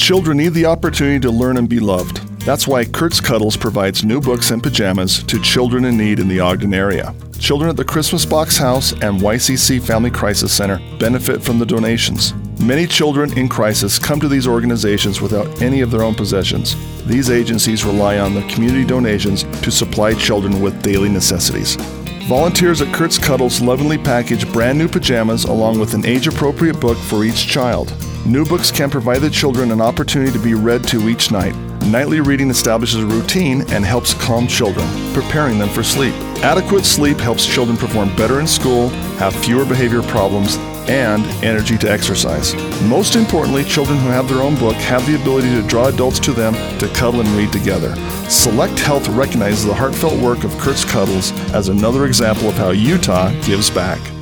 Children need the opportunity to learn and be loved. That's why Kurt's Cuddles provides new books and pajamas to children in need in the Ogden area. Children at the Christmas Box House and YCC Family Crisis Center benefit from the donations. Many children in crisis come to these organizations without any of their own possessions. These agencies rely on the community donations to supply children with daily necessities. Volunteers at Kurt's Cuddles lovingly package brand new pajamas along with an age-appropriate book for each child. New books can provide the children an opportunity to be read to each night. Nightly reading establishes a routine and helps calm children, preparing them for sleep. Adequate sleep helps children perform better in school, have fewer behavior problems, and energy to exercise. Most importantly, children who have their own book have the ability to draw adults to them to cuddle and read together. Select Health recognizes the heartfelt work of Kurt's Cuddles as another example of how Utah gives back.